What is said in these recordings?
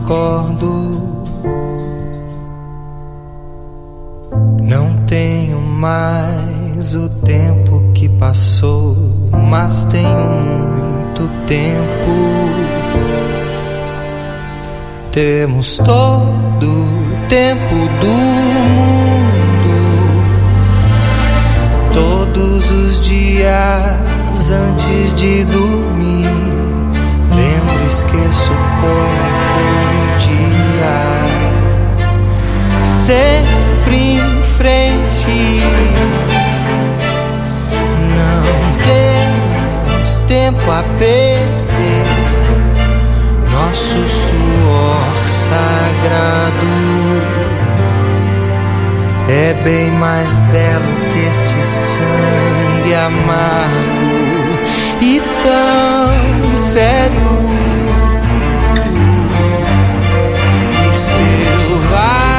acordo. Não tenho mais o tempo que passou, mas tenho muito tempo. Temos todo o tempo do mundo. Todos os dias antes de dormir, lembro, esqueço como foi o dia. Sempre em frente, não temos tempo a perder. Nosso suor sagrado é bem mais belo que este sangue amargo e tão sério e selvagem.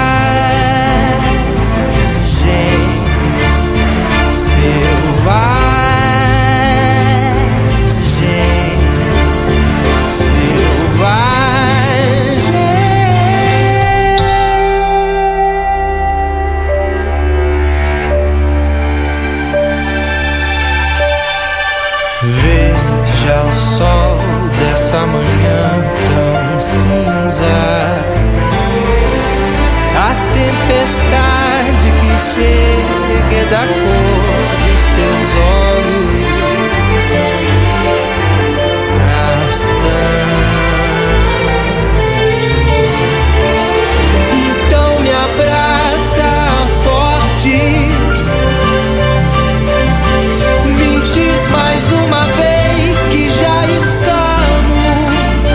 Veja o sol dessa manhã tão cinza, a tempestade que chega da cor dos teus olhos castanhos. Então me abraça forte, me diz mais uma vez que já estamos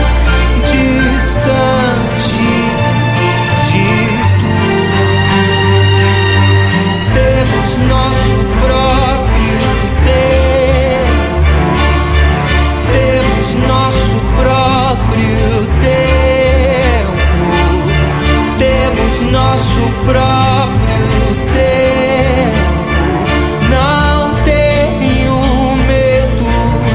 distantes de tudo. Temos nosso próprio tempo, temos nosso próprio tempo, temos nosso próprio tempo. Não tenho medo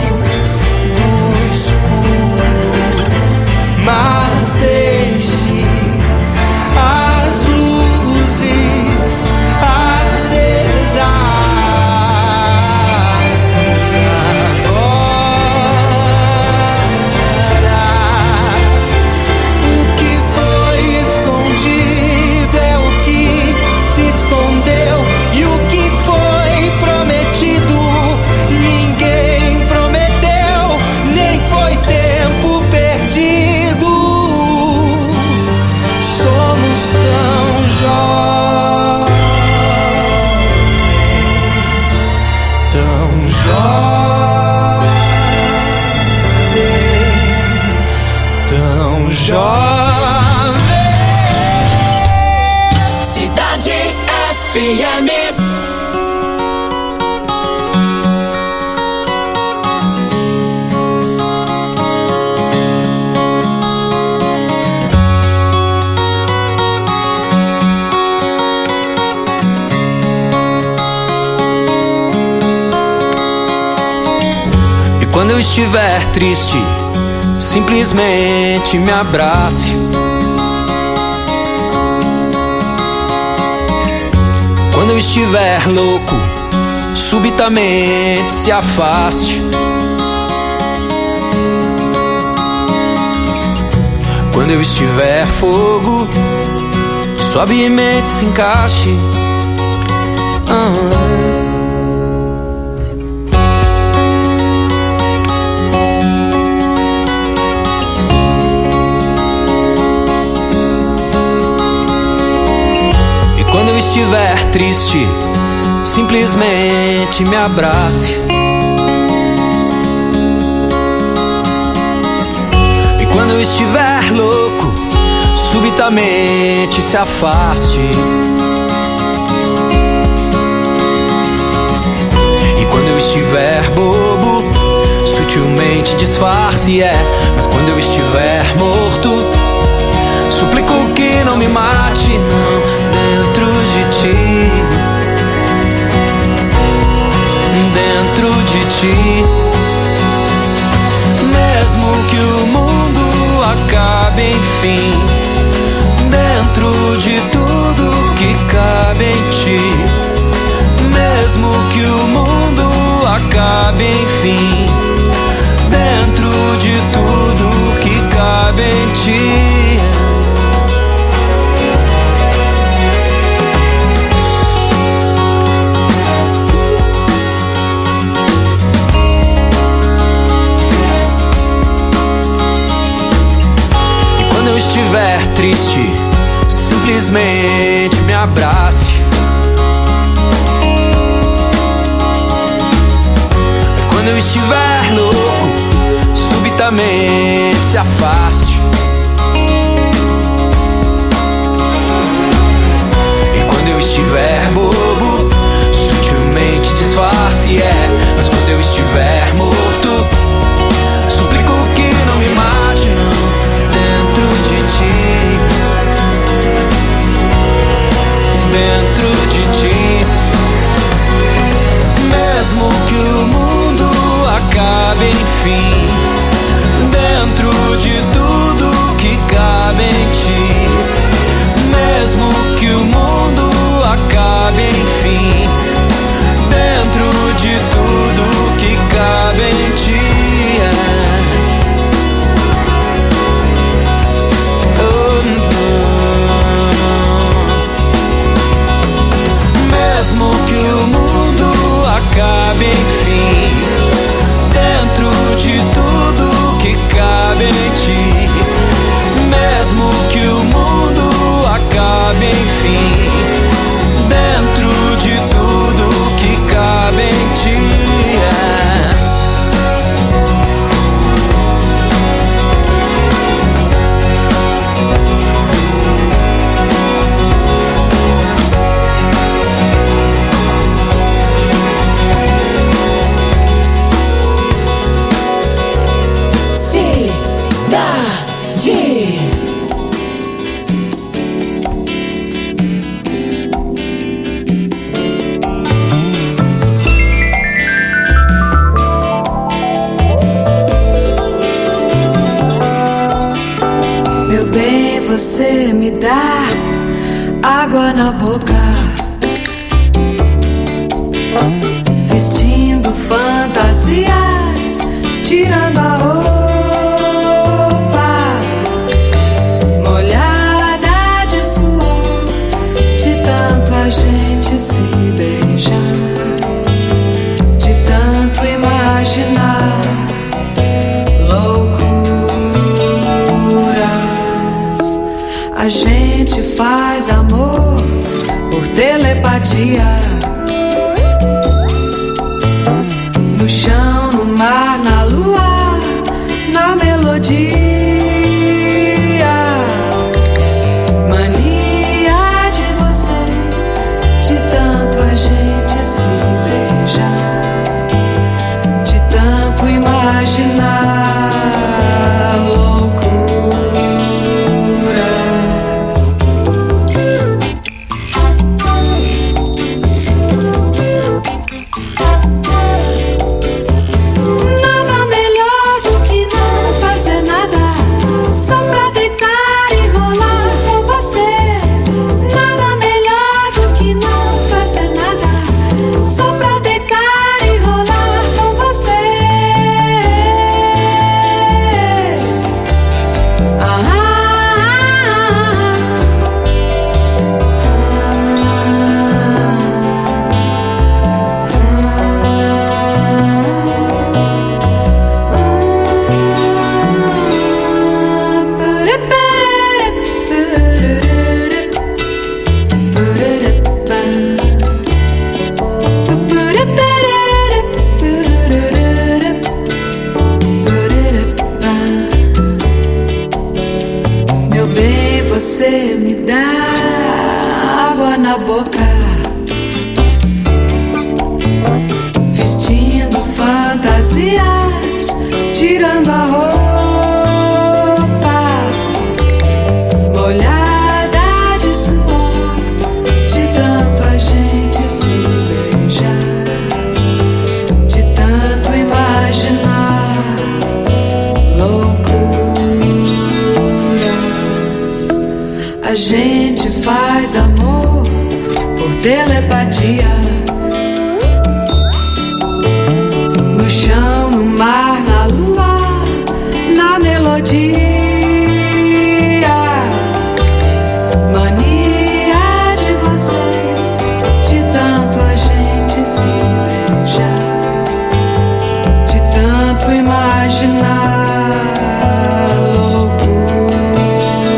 do escuro, mas deixe as luzes acesas agora. O que foi escondido é o que se escondeu, e o que foi prometido ninguém prometeu, nem foi tempo perdido. Somos tão jovens, tão jovens, tão jovens. Cidade FM. E quando eu estiver triste, simplesmente me abrace. Quando eu estiver louco, subitamente se afaste. Quando eu estiver fogo, suavemente se encaixe. E quando eu estiver triste, simplesmente me abrace. E quando eu estiver louco, subitamente se afaste. E quando eu estiver bobo, sutilmente disfarce, mas quando eu estiver morto, suplico que não me mate, não, dentro de ti, dentro de ti. Mesmo que o mundo acabe, enfim, eu estiver triste, simplesmente me abrace. Quando eu estiver louco, subitamente se afaste. E quando eu estiver bobo, sutilmente disfarce, mas quando eu estiver morto, suplico que não me mate, não, dentro de ti, dentro de ti. Mesmo que o mundo acabe, enfim, dentro de tudo que cabe em ti. Mesmo que o mundo acabe, enfim, dentro de tudo que cabe em ti. Mesmo que o mundo acabe, enfim, dentro de tudo que cabe em ti. Mesmo que o mundo acabe, enfim, dentro de tudo que cabe em ti. Você me dá água na boca, vestindo fantasias, tirando a roupa, molhada de suor, de tanto a gente se beijar, de tanto imaginar loucuras. A gente faz amor por telepatia, no chão, no mar, na lua, na melodia. Mania de você, de tanto a gente se beijar, de tanto imaginar você me dá água na boca, vestindo fantasias, tirando a roupa, molhada de suor, de tanto a gente se beijar, de tanto imaginar loucuras. A gente faz amor por telepatia, no chão, no mar, na lua, na melodia. Mania de você, de tanto a gente se beijar, de tanto imaginar loucuras.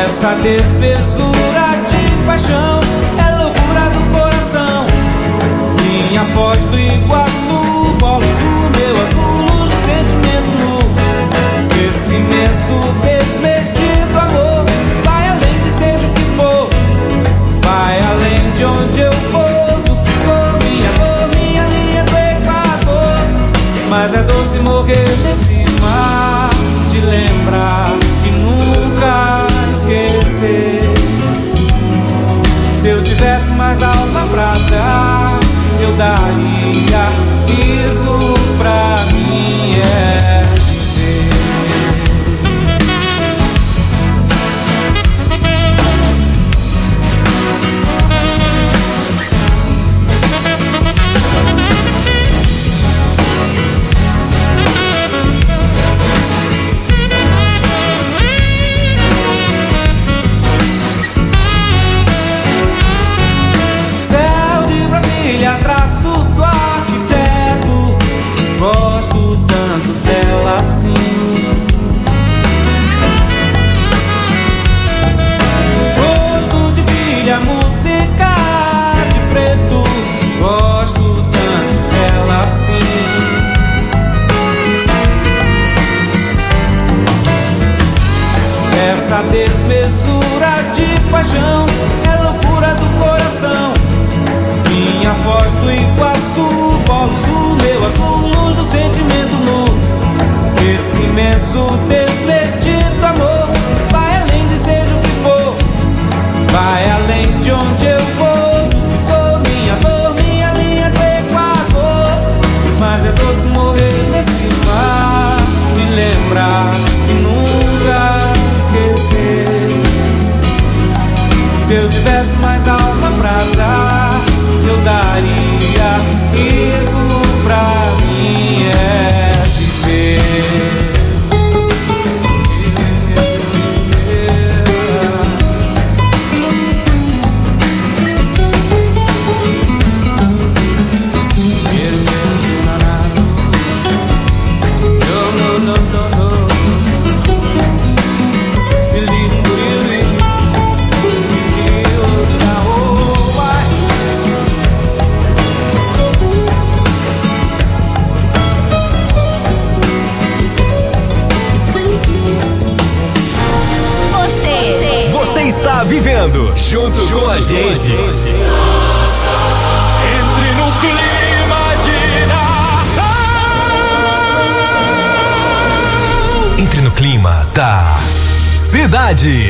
Essa desmesura de paixão é loucura do coração. Minha Foz do Iguaçu, bolos o meu azul, luz do sentimento nu. Esse imenso desmedido amor vai além de seja o que for, vai além de onde eu vou, do que sou, minha dor, minha linha do Equador. Mas é doce morrer nesse mar, de lembrar e nunca esquecer. Se eu tivesse mais alma pra dar, eu daria. Isso pra mim é viver. Céu de Brasília, traço do arquiteto, gosto tanto dela assim. Gosto de filha, música de preto, gosto tanto dela assim. Essa desmesura de paixão é loucura do coração. Minha Foz do Iguaçu, bolos o meu azul, luz do sentimento nu. Esse imenso desmedido amor vai além de seja o que for, vai além de onde eu vou, do que sou, minha dor, minha linha do Equador. Mas é doce morrer nesse mar, me lembrar e nunca esquecer. Se eu tivesse mais alma pra dar, eu daria. Isso pra mim é viver. Está vivendo junto com a gente. Entre no clima de Natal. Entre no clima da cidade.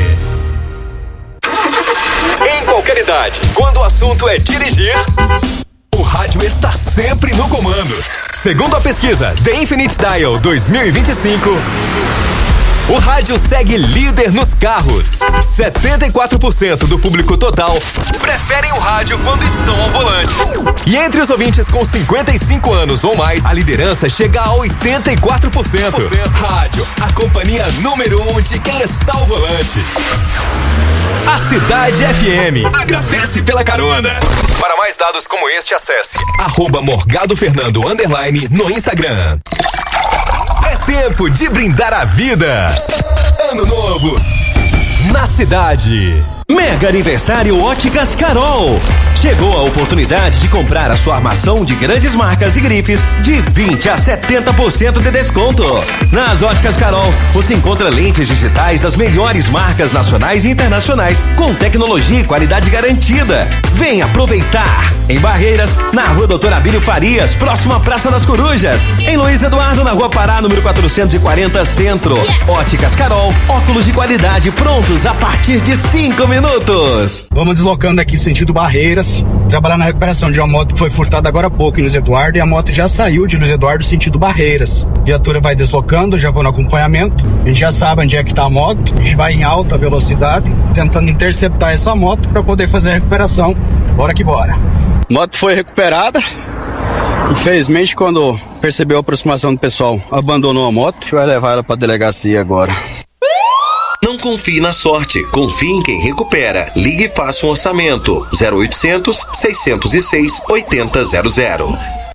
Em qualquer idade, quando o assunto é dirigir, o rádio está sempre no comando. Segundo a pesquisa The Infinite Dial 2025, o rádio segue líder nos carros. 74% do público total preferem o rádio quando estão ao volante. E entre os ouvintes com 55 anos ou mais, a liderança chega a 84%. Rádio, a companhia número 1 de quem está ao volante. A Cidade FM agradece pela carona. Para mais dados como este, acesse @morgadofernando_ no Instagram. É tempo de brindar a vida. Ano novo na cidade. Mega aniversário Óticas Carol. Chegou a oportunidade de comprar a sua armação de grandes marcas e grifes de 20 a 70% de desconto. Nas Óticas Carol, você encontra lentes digitais das melhores marcas nacionais e internacionais com tecnologia e qualidade garantida. Vem aproveitar! Em Barreiras, na Rua Doutor Abílio Farias, próxima à Praça das Corujas. Em Luiz Eduardo, na Rua Pará, número 440, Centro. Óticas Carol, óculos de qualidade prontos a partir de 5 minutos. Vamos deslocando aqui sentido Barreiras, trabalhar na recuperação de uma moto que foi furtada agora há pouco em Luiz Eduardo, e a moto já saiu de Luiz Eduardo sentido Barreiras. A viatura vai deslocando, já vou no acompanhamento, a gente já sabe onde é que tá a moto, a gente vai em alta velocidade, tentando interceptar essa moto para poder fazer a recuperação. Bora que bora. Moto foi recuperada. Infelizmente, quando percebeu a aproximação do pessoal, abandonou a moto. A gente vai levar ela para a delegacia agora. Não confie na sorte, confie em quem recupera. Ligue e faça um orçamento. 0800 606 8000.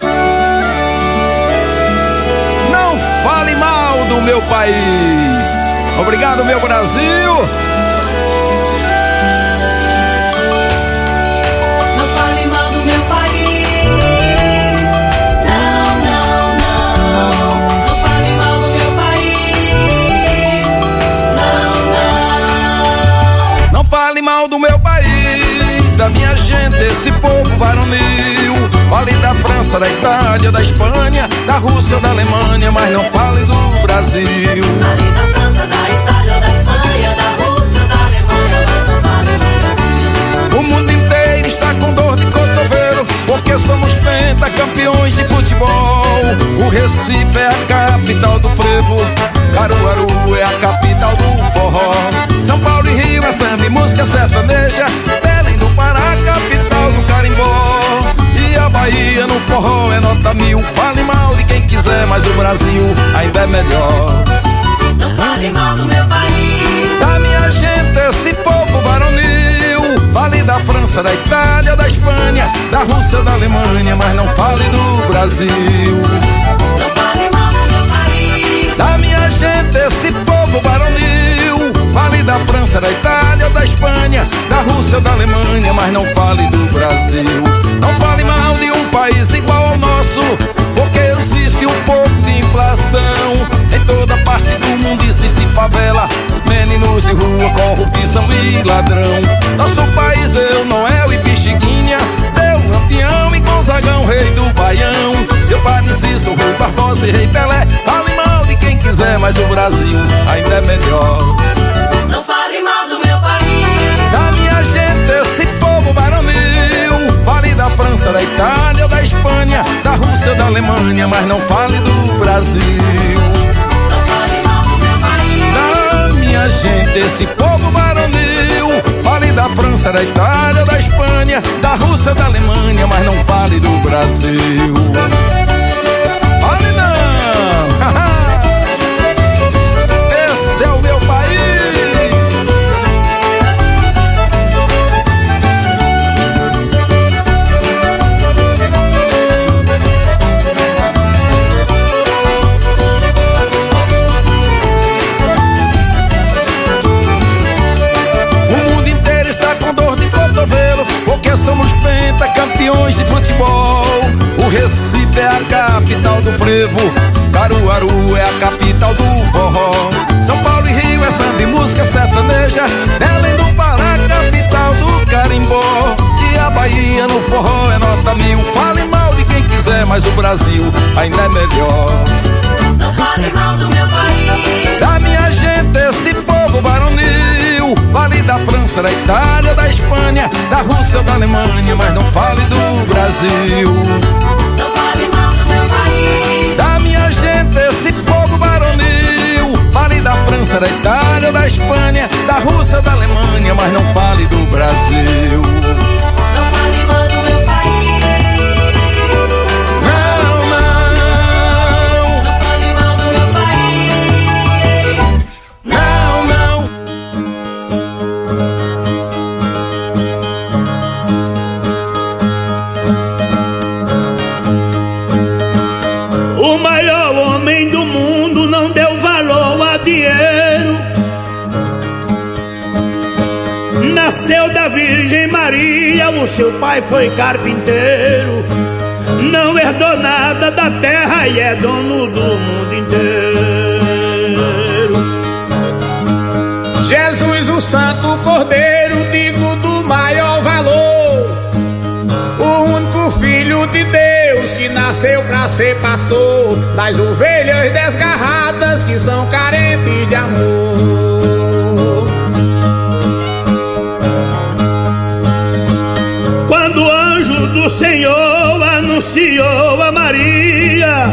Não fale mal do meu país. Obrigado, meu Brasil. fale mal do meu país, da minha gente, esse povo varonil. Fale da França, da Itália, da Espanha, da Rússia, da Alemanha, mas não fale do Brasil. Fale da França, da Itália, da Espanha, da Rússia, da Alemanha, mas não fale do Brasil. O mundo inteiro está com dor de cotovelo, porque somos pentacampeões de futebol. O Recife é a capital do frevo, Caruaru é a capital do forró. São Paulo e Rio é samba e música sertaneja, Belém do Pará, capital do carimbó. E a Bahia no forró é nota 1000. Fale mal de quem quiser, mas o Brasil ainda é melhor. Não fale mal do meu país, da minha gente, esse povo varonil. Fale da França, da Itália, da Espanha, da Rússia, da Alemanha, mas não fale do Brasil. não fale mal do meu país, Da minha gente, esse povo varonil. Fale da França, da Itália, da Espanha, da Rússia, da Alemanha, mas não fale do Brasil. Não fale mal de um país igual ao nosso, porque existe um pouco de inflação. Em toda parte do mundo existe favela, meninos de rua, corrupção e ladrão. Nosso país deu Noel e Pixinguinha, deu Lampião e Gonzagão, rei do Baião. Deu Padre Rui Barbosa e Rei Pelé. Fale mal de quem quiser, mas o Brasil ainda é melhor. não fale mal do meu país, Da minha gente, esse povo varonil. Fale da França, da Itália, da Espanha, da Rússia, da Alemanha, mas não fale do Brasil. não fale mal do meu país, Da minha gente, esse povo varonil. Fale da França, da Itália, da Espanha, da Rússia, da Alemanha, mas não fale do Brasil. Fale não! Esse é o meu país. Porque somos pentacampeões de futebol. O Recife é a capital do frevo, Caruaru é a capital do forró. São Paulo e Rio é samba e música sertaneja, Belém do Pará, capital do carimbó. E a Bahia no forró é nota 1000. Fale mal de quem quiser, mas o Brasil ainda é melhor. não fale mal do meu país, Da minha gente, esse povo varonil. Fale da França, da Itália, da Espanha, da Rússia, da Alemanha, mas não fale do Brasil. não fale mal do meu país, Da minha gente, esse povo varonil. Fale da França, da Itália, da Espanha, da Rússia, da Alemanha, mas não fale do Brasil. não fale mal do meu país, Não, não, não fale mal do meu país, não, não. O maior homem do mundo não deu valor a dinheiro. Nasceu da Virgem Maria, o seu pai foi carpinteiro. Não herdou nada da terra e é dono do mundo inteiro. Jesus, o Santo Cordeiro, digno do maior valor, o único Filho de Deus que nasceu pra ser pastor das ovelhas desgarradas que são carentes de amor. Quando o anjo do Senhor anunciou a Maria,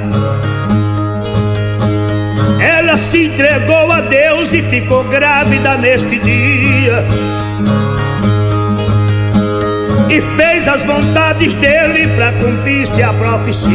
ela se entregou a Deus e ficou grávida neste dia. E fez as vontades dele para cumprir-se a profecia.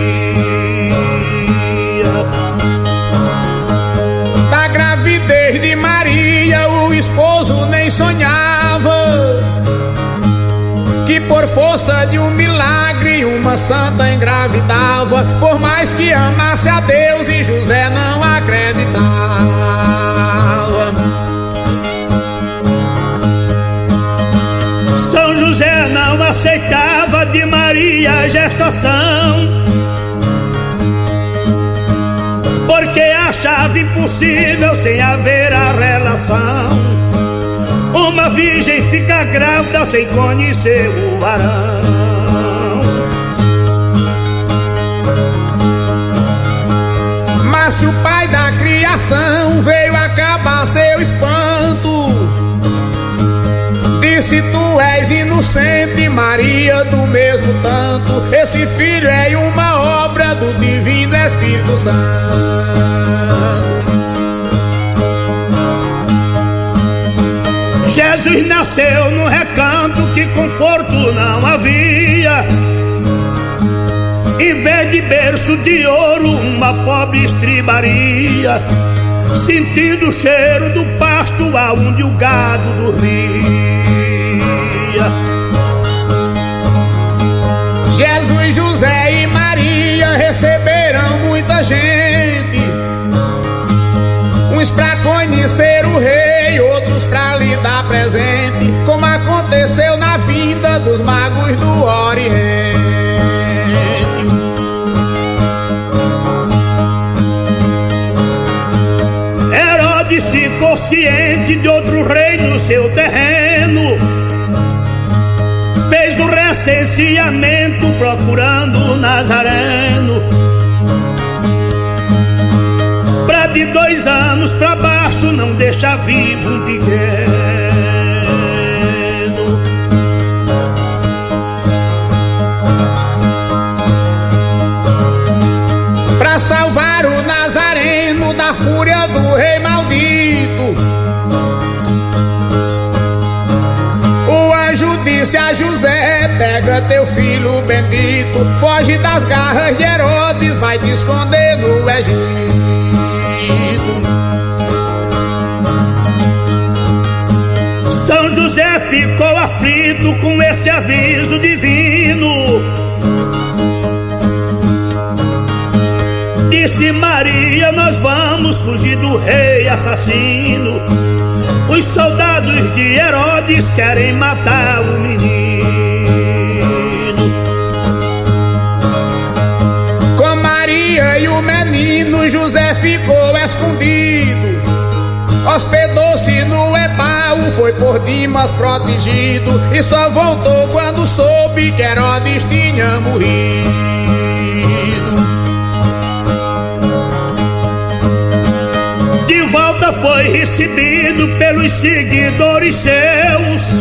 Da gravidez de Maria o esposo nem sonhava, que por força de um milagre uma santa engravidava. Por mais que amasse a Deus e José não acreditava. São José não aceitava de Maria a gestação, porque achava impossível sem haver a relação. O Uma virgem fica grávida sem conhecer o varão. Mas se o pai da criação veio acabar seu espanto, disse: tu és inocente, Maria, do mesmo tanto. Esse filho é uma obra do Divino Espírito Santo. Jesus nasceu num recanto que conforto não havia. Em vez de berço de ouro, uma pobre estribaria, sentindo o cheiro do pasto aonde o gado dormia. Jesus, José e Maria receberam muita gente, uns pra conhecer o rei, outros pra lhe dar presente, como aconteceu na vinda dos magos do Oriente. Herodes ficou ciente de outro rei no seu terreno, fez o recenseamento procurando o Nazareno. Pra de 2 anos pra baixo não deixa vivo um pequeno. Pra salvar o Nazareno da fúria do rei maldito, o anjo disse a José: pega teu filho bendito, foge das garras de Herodes, vai te esconder no Egito. São José ficou aflito com esse aviso divino. Disse Maria: nós vamos fugir do rei assassino. Os soldados de Herodes querem matar o menino. Com Maria e o menino, José ficou escondido, hospedou-se no Ebal, foi por Dimas protegido, e só voltou quando soube que Herodes tinha morrido. De volta foi recebido pelos seguidores seus.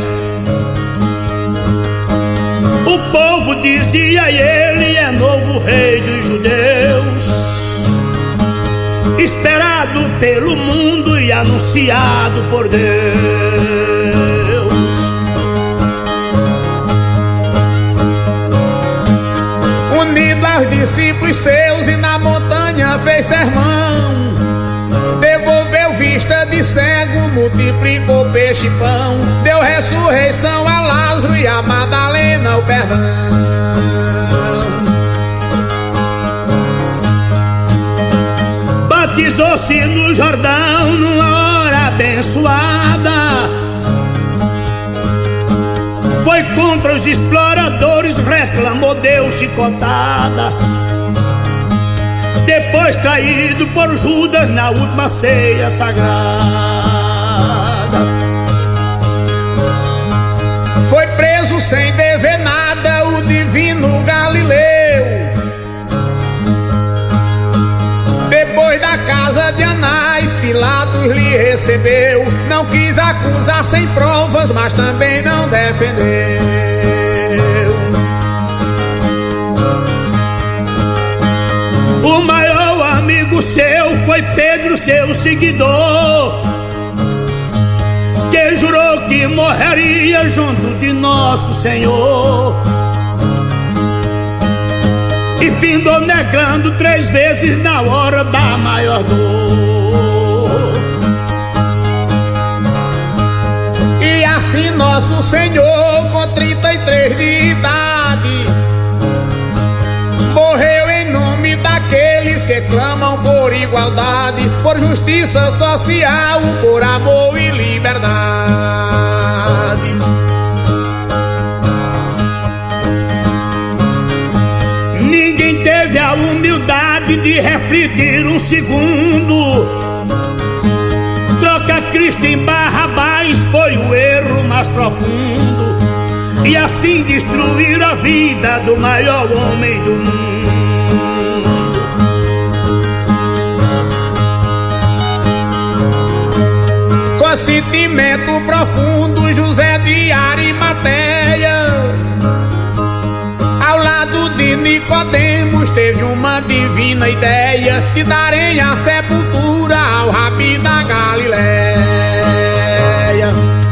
O povo dizia: ele é novo rei dos judeus, esperado pelo mundo e anunciado por Deus. Unido aos discípulos seus e na montanha fez sermão, devolveu vista de cego, multiplicou peixe e pão, deu ressurreição a Lázaro e a Madalena o perdão. Batizou-se no Jordão numa hora abençoada, foi contra os exploradores, reclamou, deu chicotada. Depois traído por Judas na última ceia sagrada, foi preso sem dever nada o divino Galileu. Depois da casa de Anás, Pilatos lhe recebeu. Não quis acusar sem provas, mas também não defendeu. o maior amigo seu foi Pedro, seu seguidor, que jurou que morreria junto de nosso Senhor, e findou negando 3 vezes na hora da maior dor. E assim nosso Senhor, com 33 de idade, morreu em nome daqueles que clamam por igualdade, por justiça social, por amor e liberdade. Ninguém teve a humildade de refletir um segundo. Troca Cristo em Barrabás foi o erro profundo e assim destruir a vida do maior homem do mundo. Com sentimento profundo, José de Arimateia, ao lado de Nicodemos, teve uma divina ideia de darem a sepultura ao Rabi da Galileia.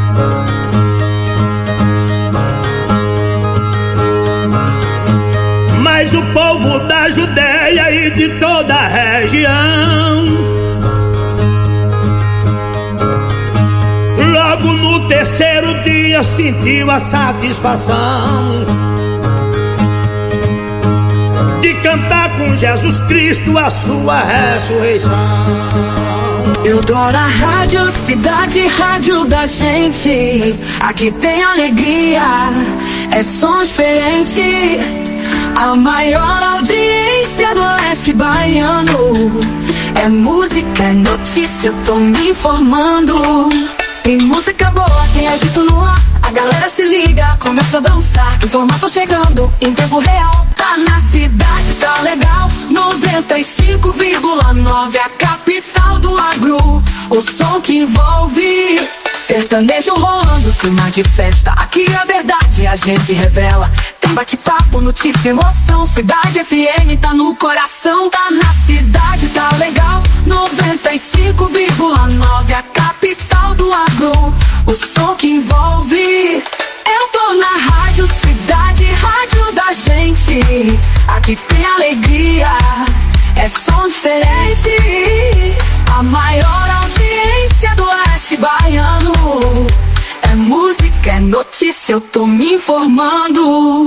Mas o povo da Judéia e de toda a região, logo no terceiro dia sentiu a satisfação de cantar com Jesus Cristo a sua ressurreição. Eu tô na rádio Cidade, rádio da gente. Aqui tem alegria, é som diferente. A maior audiência do oeste baiano. É música, é notícia, eu tô me informando. Tem música boa, tem agito no ar. A galera se liga, começa a dançar. Informação chegando em tempo real. Tá na cidade, tá legal. 95,9, a capital do agro. O som que envolve sertanejo rolando, clima de festa. Aqui a verdade a gente revela. Tem bate-papo, notícia, emoção. Cidade FM tá no coração. Tá na cidade, tá legal. 95,9, a capital do agro. O som que envolve. Eu tô na rádio Cidade, rádio da gente. Aqui tem alegria, é som diferente. A maior audiência do oeste baiano. É música, é notícia, eu tô me informando.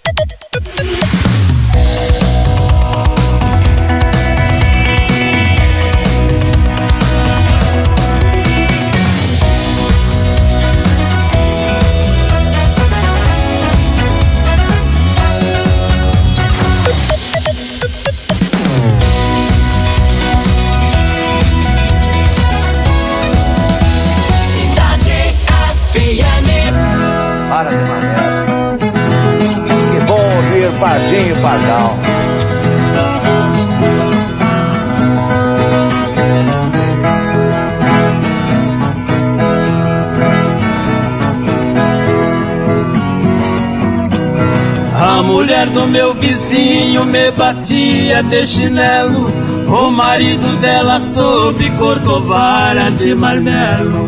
Para de maneira. Que bom ouvir Pardinho Pardal. A mulher do meu vizinho me batia de chinelo. O marido dela soube cortou vara de marmelo.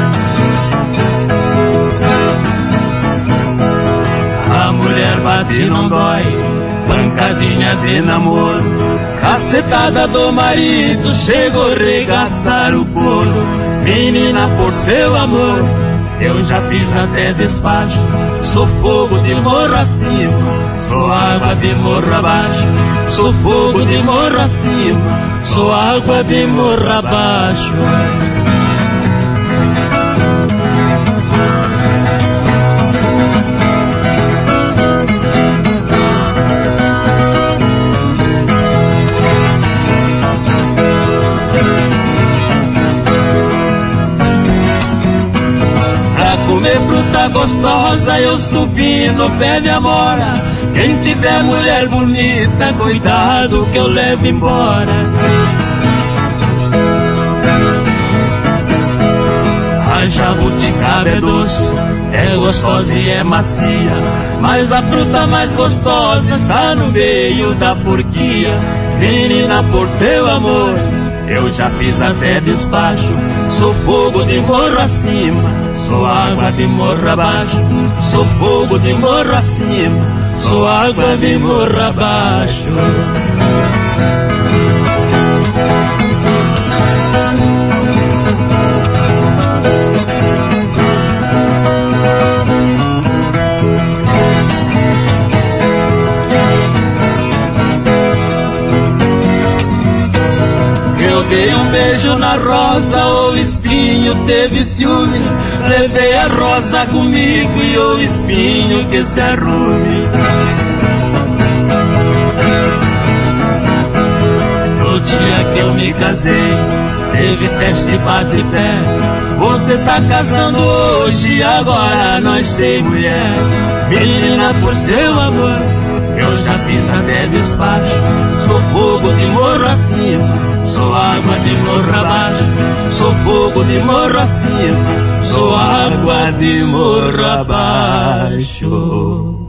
A mulher bate não dói, pancadinha de namoro. Cacetada do marido chegou a regaçar o couro. Menina, por seu amor, eu já fiz até despacho. Sou fogo de morro acima, sou água de morro abaixo. Sou fogo de morro acima, sou água de morro abaixo. Comer fruta gostosa, eu subi no pé de amora. Quem tiver mulher bonita, cuidado que eu levo embora. A jabuticaba é doce, é gostosa e é macia, mas a fruta mais gostosa está no meio da porquia. Menina, por seu amor, eu já fiz até despacho. Sou fogo de morro acima, sou água de morro abaixo. Sou fogo de morro acima, sou água de morro abaixo. Eu dei um beijo na rosa, o espinho teve ciúme. Levei a rosa comigo e o espinho que se arrume. No dia que eu me casei, teve festa e bate-pé. Você tá casando hoje, agora nós tem mulher. Menina, por seu amor, eu já fiz até despacho. Sou fogo de morro acima, sou água de morro abaixo. Sou fogo de morro acima, sou água de morro abaixo.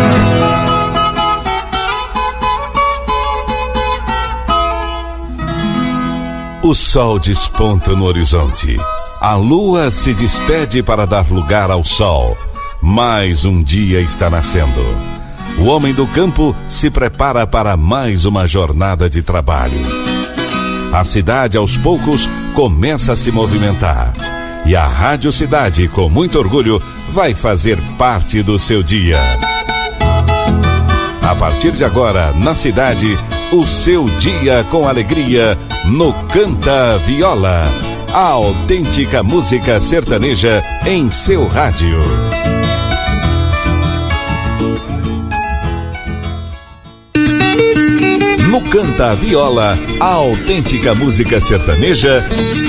O sol desponta no horizonte. A lua se despede para dar lugar ao sol. Mais um dia está nascendo. O homem do campo se prepara para mais uma jornada de trabalho. A cidade, aos poucos, começa a se movimentar. E a Rádio Cidade, com muito orgulho, vai fazer parte do seu dia. A partir de agora, na cidade, o seu dia com alegria no Canta Viola. A autêntica música sertaneja em seu rádio. No Canta Viola, a autêntica música sertaneja.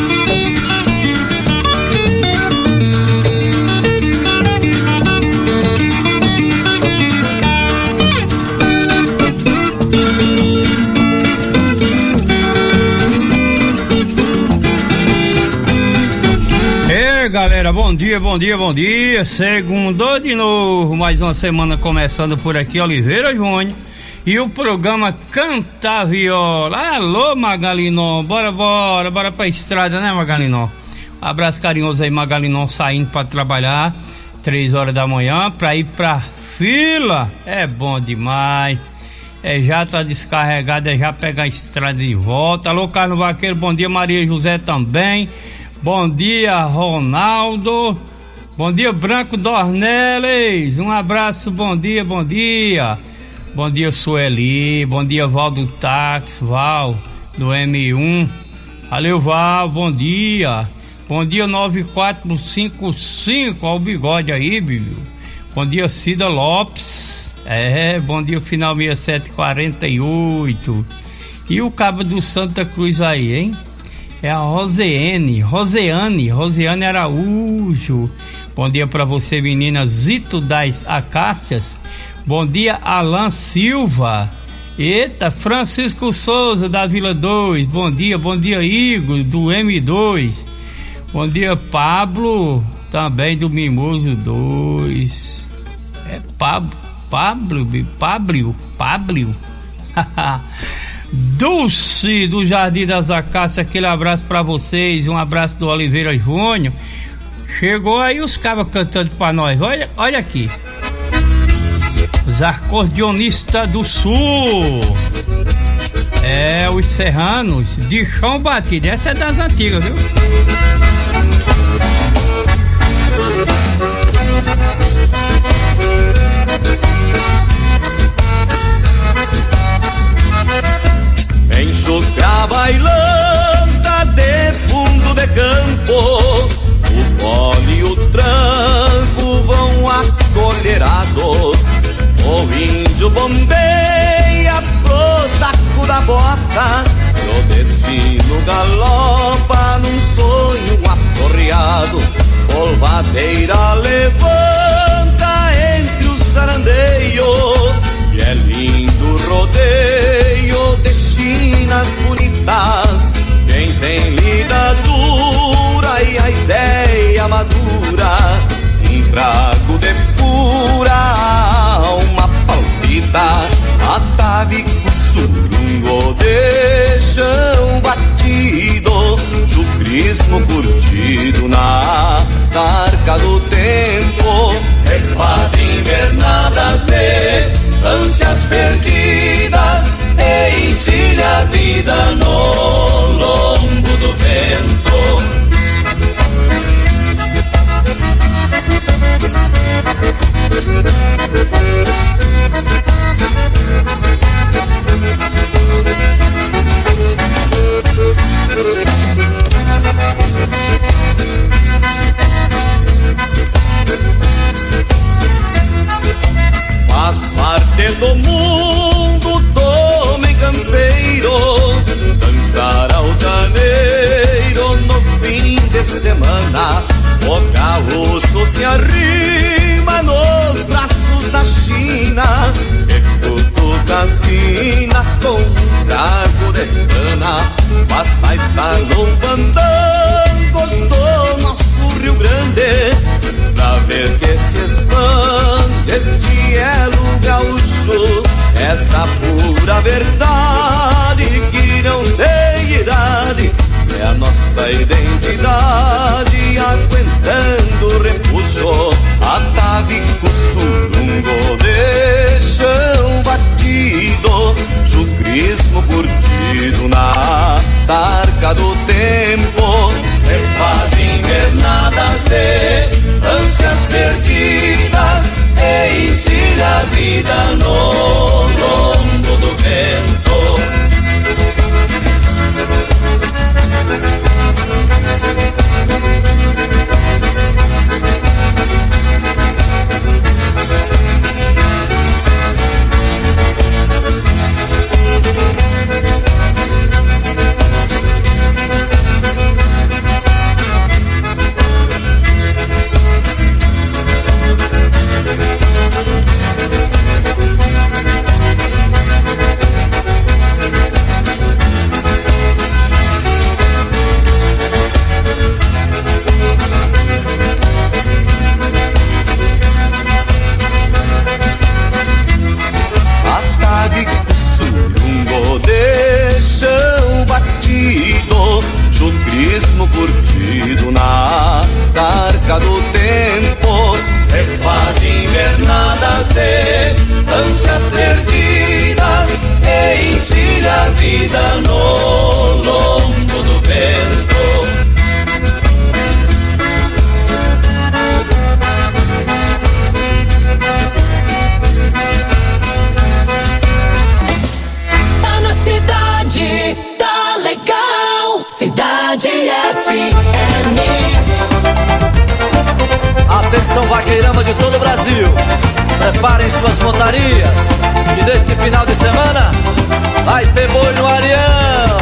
Galera, bom dia, bom dia, bom dia. Segundou de novo, mais uma semana começando por aqui, Oliveira Júnior. E o programa Canta Viola. Alô, Magalinon, bora pra estrada, né, Magalinon? Um abraço carinhoso aí, Magalinon, saindo pra trabalhar 3 horas da manhã pra ir pra fila. É bom demais. Já tá descarregado, já pegar a estrada de volta. Alô, Carlos Vaqueiro, bom dia, Maria José também. Bom dia, Ronaldo. Bom dia, Branco Dornelis. Um abraço, bom dia, bom dia. Bom dia, Sueli. Bom dia, Val do Táxi, Val do M1. Valeu, Val, bom dia. Bom dia, 9455. Olha o bigode aí, Bíblia. Bom dia, Cida Lopes. Bom dia, final 6748. E o cabo do Santa Cruz aí, hein? É a Roseane Araújo. Bom dia pra você, menina Zito das Acácias. Bom dia, Alan Silva. Eita, Francisco Souza da Vila 2. Bom dia, Igor do M2. Bom dia, Pablo, também do Mimoso 2. É Pablo. Dulce do Jardim das Acácias, aquele abraço pra vocês, um abraço do Oliveira Júnior. Chegou aí os cabos cantando pra nós, olha aqui. Os acordeonistas do Sul. Os serranos de chão batido, essa é das antigas, viu? Enxugar bailanta de fundo de campo, o fole e o tranco vão acolherados. O índio bombeia pro taco da bota, e o destino galopa num sonho aporreado. Polvadeira levanta entre os sarandeios, e é lindo rodeio de chinas bonitas. Quem tem lida dura e a ideia madura, um trago de pura alma palpita. Atavico surungo de chão batido, chucrismo curtido na tarca do tempo. Refaz invernadas de ânsias perdidas e ensina a vida no lombo do vento. Basta estar no fandango do nosso Rio Grande pra ver que se expande este elo gaúcho. Esta pura verdade que não tem idade é a nossa identidade, aguentando o repuxo. Atavico, surungo de chão batido, chucrismo curtido na tarca do tempo. Refaz invernadas de ânsias perdidas e ensina a vida no lombo do vento. Chucrismo curtido na tarca do tempo. Refaz invernadas de ânsias perdidas e ensina a vida no lombo do vento. Tá na cidade, tá legal. Cidade FM. Atenção, vaqueirama de todo o Brasil, preparem suas montarias, que neste final de semana vai ter boi no Arião.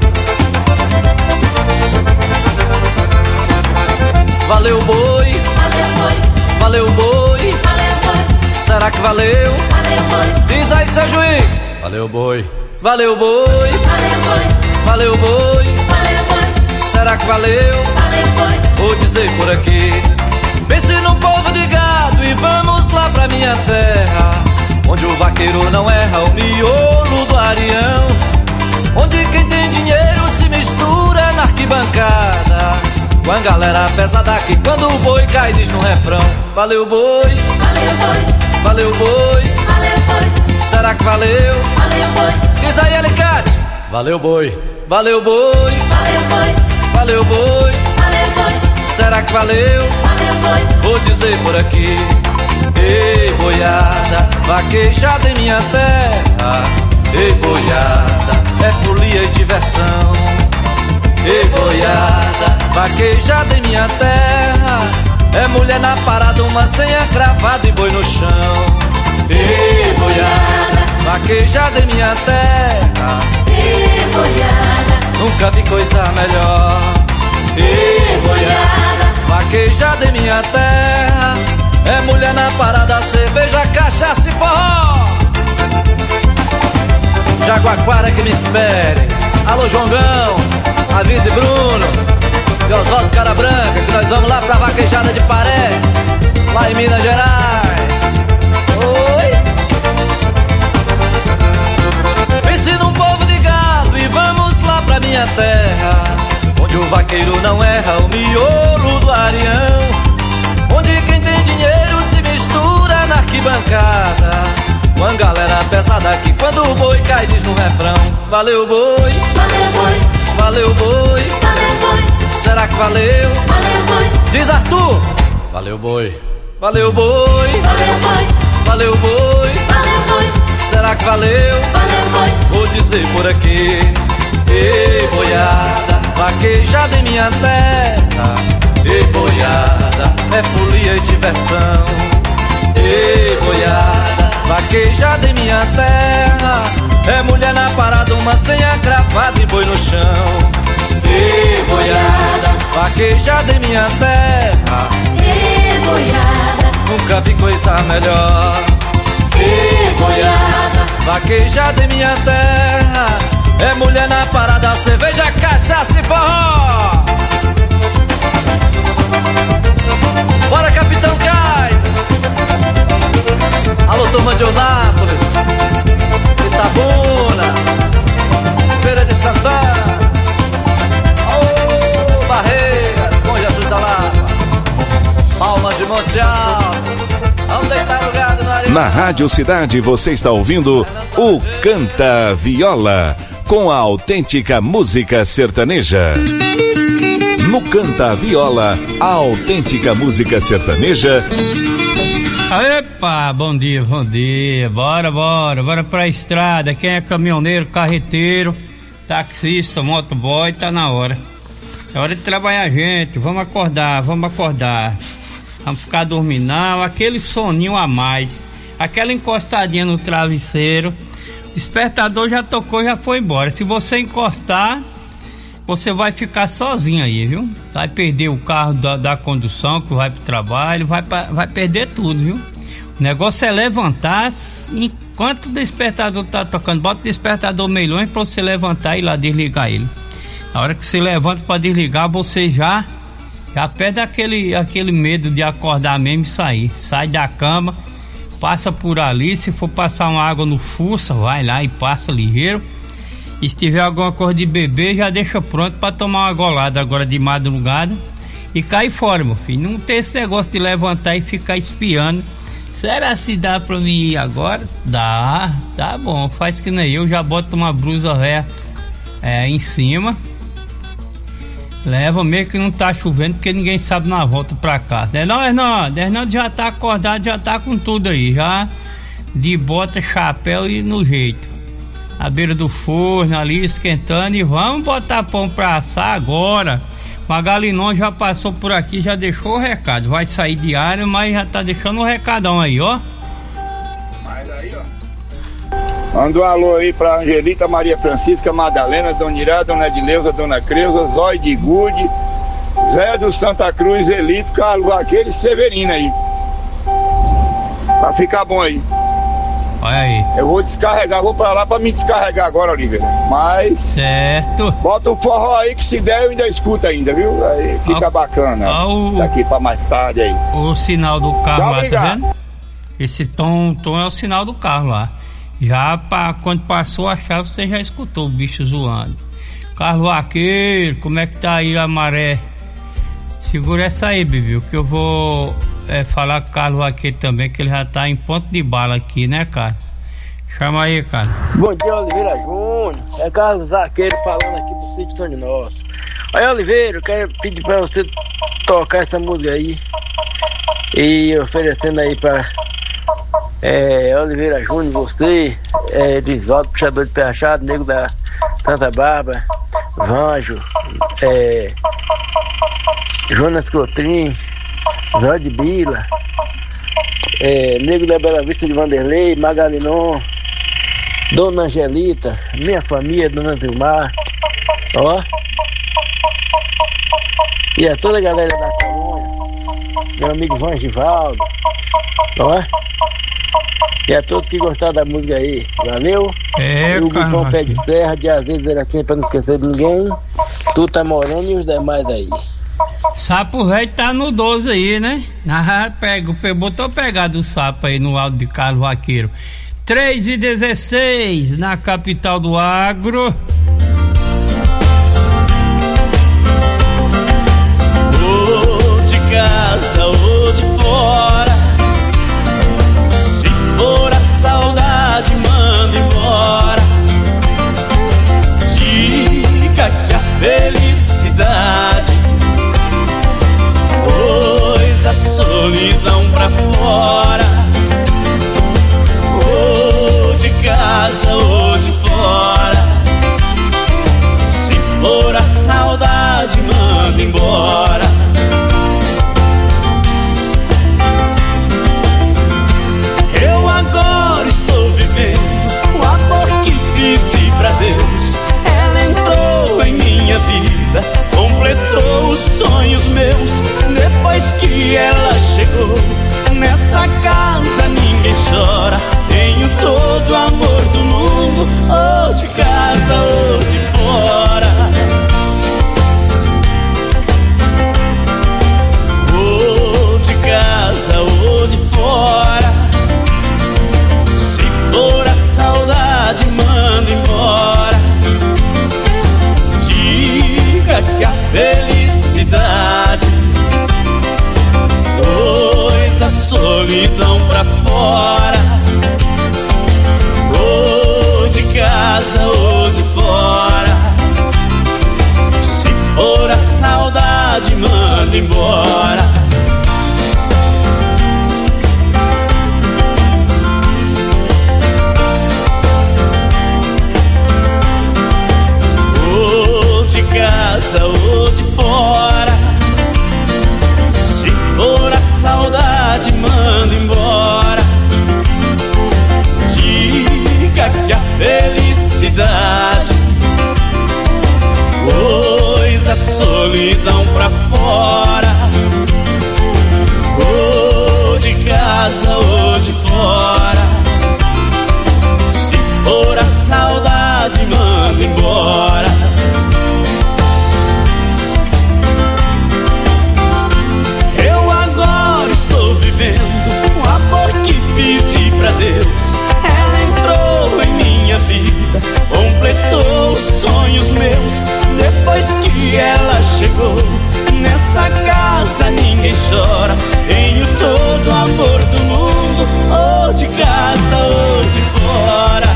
Valeu boi, valeu boi, será que valeu? Diz aí, seu juiz. Valeu boi, valeu boi, valeu boi, será que valeu? Vou dizer por aqui. Pense num povo de gado e vamos lá pra minha terra, onde o vaqueiro não erra, o miolo do Arião, onde quem tem dinheiro se mistura na arquibancada com a galera pesada que quando o boi cai diz no refrão: valeu boi, valeu boi, será que valeu? Diz aí, Alicate. Valeu boi, valeu boi, valeu boi, será que valeu? Vou dizer por aqui. Ei, boiada, vaquejada em minha terra. Ei, boiada, é folia e diversão. Ei, boiada, vaquejada em minha terra. É mulher na parada, uma senha cravada e boi no chão. Ei, boiada, vaquejada em minha terra. Ei, boiada, nunca vi coisa melhor. Ei, boiada, vaquejada em minha terra. É mulher na parada, cerveja, cachaça e forró. Jaguaquara que me espere. Alô, Jongão, avise Bruno e Oswaldo Cara Branca, que nós vamos lá pra vaquejada de Paré, lá em Minas Gerais. Oi. Pense num povo de gado e vamos lá pra minha terra, onde o vaqueiro não erra, o miolo do Arião, onde quem tem dinheiro se mistura na arquibancada com a galera pesada que quando o boi cai diz no refrão: valeu boi, valeu boi, valeu boi, valeu boi, será que valeu? Valeu boi. Diz Arthur. Valeu boi, valeu boi, valeu boi, valeu boi, valeu boi, será que valeu? Valeu boi. Vou dizer por aqui. Ei, boiada, vaquejada em minha terra. Ei, boiada, é folia e diversão. Ei, boiada, vaquejada em minha terra. É mulher na parada, uma senha cravada e boi no chão. Ei, boiada, vaquejada em minha terra. Ei, boiada, nunca vi coisa melhor. Ei, boiada, vaquejada em minha terra. É mulher na parada, cerveja, cachaça e forró. Bora, Capitão Kaiser. Alô, turma de Eunápolis, Itabuna, Feira de Santana, ô, Barreiras, Bom Jesus da Lapa, Palmas de Monte Alto. Vamos deitar o gado no areia. Na Rádio Cidade você está ouvindo o Canta Viola, com a autêntica música sertaneja. No Canta Viola, a autêntica música sertaneja. Epa, bom dia, bora pra estrada. Quem é caminhoneiro, carreteiro, taxista, motoboy, tá na hora. É hora de trabalhar, gente. Vamos acordar. Vamos ficar dormindo, não, aquele soninho a mais, aquela encostadinha no travesseiro. Despertador já tocou, já foi embora. Se você encostar, você vai ficar sozinho aí, viu? Vai perder o carro da condução que vai pro trabalho, vai perder tudo, viu? O negócio é levantar enquanto o despertador tá tocando. Bota o despertador meio longe pra você levantar e ir lá desligar ele. Na hora que você levanta pra desligar, você já perde aquele medo de acordar mesmo e sair. Sai da cama, passa por ali. Se for passar uma água no fuça, vai lá e passa ligeiro. E se tiver alguma coisa de beber, já deixa pronto para tomar uma golada agora de madrugada e cair fora, meu filho. Não tem esse negócio de levantar e ficar espiando. Será se dá pra mim ir agora? Dá, tá bom. Faz que nem eu, já boto uma blusa velha em cima. Leva mesmo que não tá chovendo, porque ninguém sabe na volta pra casa. Hernando já tá acordado, já tá com tudo aí, já de bota, chapéu e no jeito. À beira do forno ali, esquentando, e vamos botar pão pra assar agora. Magalinon já passou por aqui, já deixou o recado. Vai sair de área, mas já tá deixando um recadão aí, ó. Mas aí, ó. Manda um alô aí pra Angelita, Maria Francisca, Madalena, Dona Irá, Dona Edileuza, Dona Creuza, Zói de Gude, Zé do Santa Cruz, Elito, Carlos Vaqueiro e Severino aí. Pra ficar bom aí. Olha aí. Eu vou descarregar, vou pra lá pra me descarregar agora, Oliveira. Mas. Certo. Bota o forró aí que se der eu ainda escuto ainda, viu? Aí fica bacana. Daqui pra mais tarde aí. O sinal do carro Tchau, lá, obrigado. tá vendo? Esse tom é o sinal do carro lá. Já quando passou a chave, você já escutou o bicho zoando. Carlos Vaqueiro, como é que tá aí a maré? Segura essa aí, Bibi, que eu vou falar com o Carlos Vaqueiro também, que ele já tá em ponto de bala aqui, né, cara? Chama aí, cara. Bom dia, Oliveira Júnior. É Carlos Vaqueiro falando aqui do sítio São Nosso. Aí, Oliveira, eu quero pedir pra você tocar essa música aí e oferecendo aí pra Oliveira Júnior, você, Edisvaldo, puxador de pé rachado, nego da Santa Bárbara, Vanjo, Jonas Cotrim, Zó de Bila, nego da Bela Vista de Vanderlei, Magalinon, Dona Angelita, minha família, Dona Zilmar, ó, e a toda a galera da colônia, meu amigo Vangivaldo, ó. E a todos que gostaram da música aí, valeu? E o Bicão Pé de Serra, de às vezes era assim pra não esquecer de ninguém. Tu tá morando e os demais aí. Sapo velho tá no 12 aí, né? Botou pegado o sapo aí no áudio de Carlos Vaqueiro. 3h16 na capital do agro. Ou de casa ou de fora, se for a saudade, manda embora. Diga que a felicidade pôs a solidão pra fora. Ou de casa ou de fora, se for a saudade, manda embora. Eu agora estou vivendo o amor que pedi pra Deus. Ela entrou em minha vida, completou os sonhos meus. Depois que ela chegou, nessa casa ninguém chora. Tenho todo o amor do mundo, ou de casa ou solidão pra fora, ou de casa ou de fora. Se for a saudade, manda embora. Ou de casa ou de fora. Se for a saudade, manda embora. Diga que a felicidade pôs a solidão pra fora, ou de casa ou de fora. Se for a saudade, manda embora. Eu agora estou vivendo um amor que pedi pra Deus. Ela entrou em minha vida, completou os sonhos meus. Depois que ela chegou, nessa casa ninguém chora. Tenho todo o amor do mundo, ou de casa ou de fora.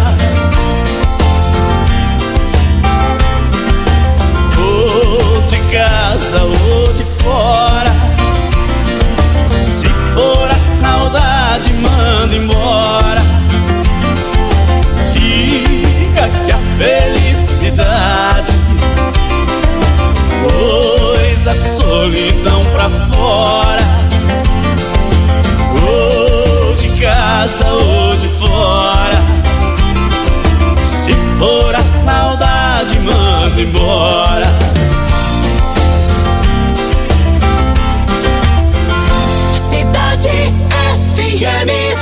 Ou de casa ou de fora. Se for a saudade, manda embora. Diga que a felicidade pôs a solidão pra fora, ou de casa ou de fora. Se for a saudade, manda embora. Cidade FM.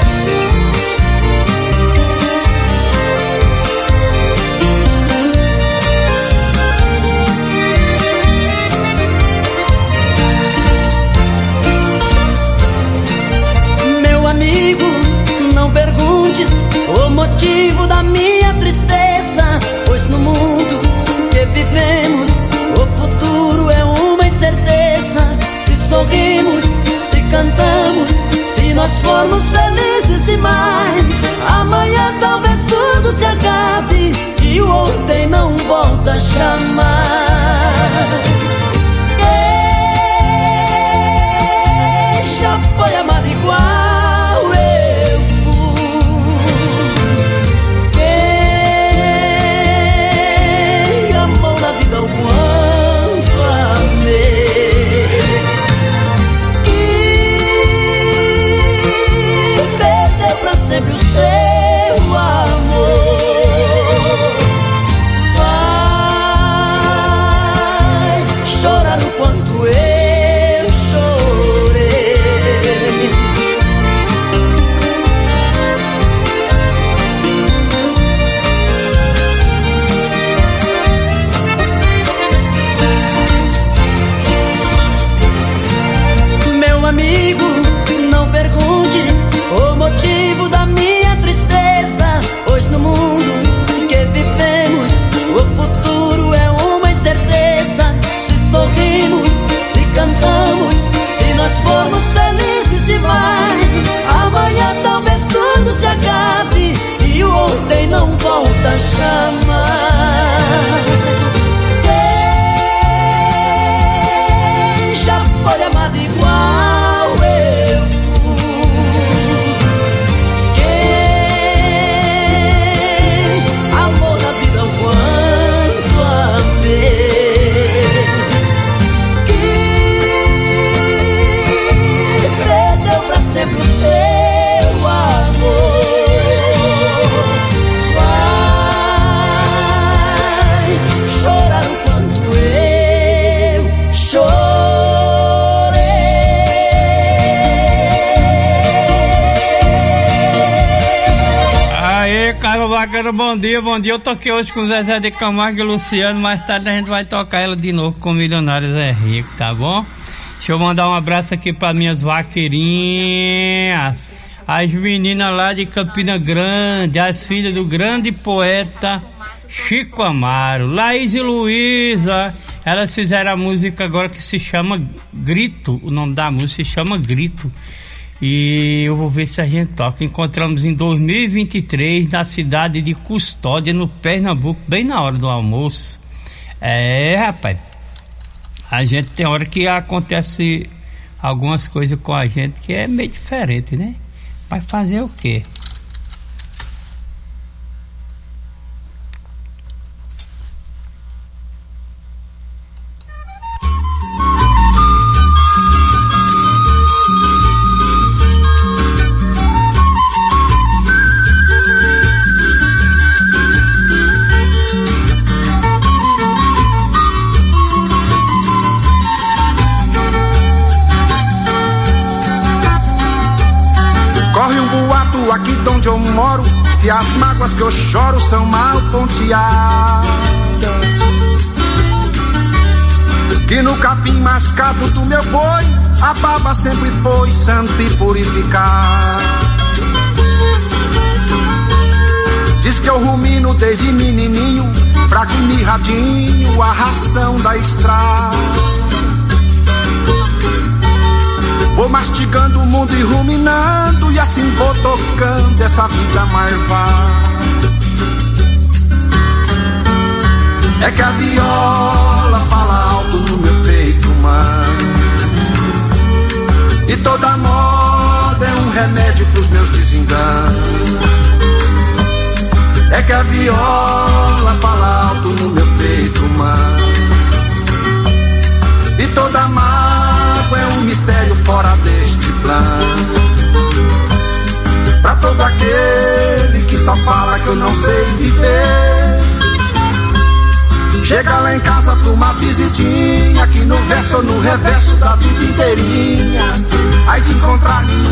Não perguntes o motivo da minha tristeza, pois no mundo que vivemos o futuro é uma incerteza. Se sorrimos, se cantamos, se nós formos felizes demais, amanhã talvez tudo se acabe e o ontem não volta jamais. Quem já foi amado igual sempre o seu amor, vai chorar o quanto eu chorei. Meu amigo, não perguntes o motivo da minha tristeza, pois no mundo que vivemos o futuro é uma incerteza. Se sorrimos, se cantamos, se nós formos felizes demais, amanhã talvez tudo se acabe e o ontem não volta jamais. Quem já foi amado igual eu, sempre o seu amor, vai chorar o quanto eu chorei. Aê, Carlos Bacana, bom dia. Eu toquei hoje com o Zezé de Camargo e o Luciano. Mais tarde a gente vai tocar ela de novo com Milionários é Rico, tá bom? Deixa eu mandar um abraço aqui para minhas vaqueirinhas, as meninas lá de Campina Grande, as filhas do grande poeta Chico Amaro, Laís e Luísa. Elas fizeram a música agora que se chama Grito, o nome da música se chama Grito. E eu vou ver se a gente toca. Encontramos em 2023 na cidade de Custódia, no Pernambuco, bem na hora do almoço. Rapaz, a gente tem hora que acontece algumas coisas com a gente que é meio diferente, né? Vai fazer o quê? Aqui de onde eu moro, que as mágoas que eu choro são mal ponteadas, que no capim mascado do meu boi a baba sempre foi santa e purificada. Diz que eu rumino desde menininho, fraco e mirradinho, a ração da estrada. Vou mastigando o mundo e ruminando, e assim vou tocando essa vida marvada. É que a viola fala alto no meu peito humano, e toda moda é um remédio pros meus desenganos. É que a viola fala alto no meu peito humano, e toda mágoa é um mistério fora deste plano. Pra todo aquele que só fala que eu não sei viver, chega lá em casa pra uma visitinha, aqui no verso ou no reverso da vida inteirinha, aí de encontrar-me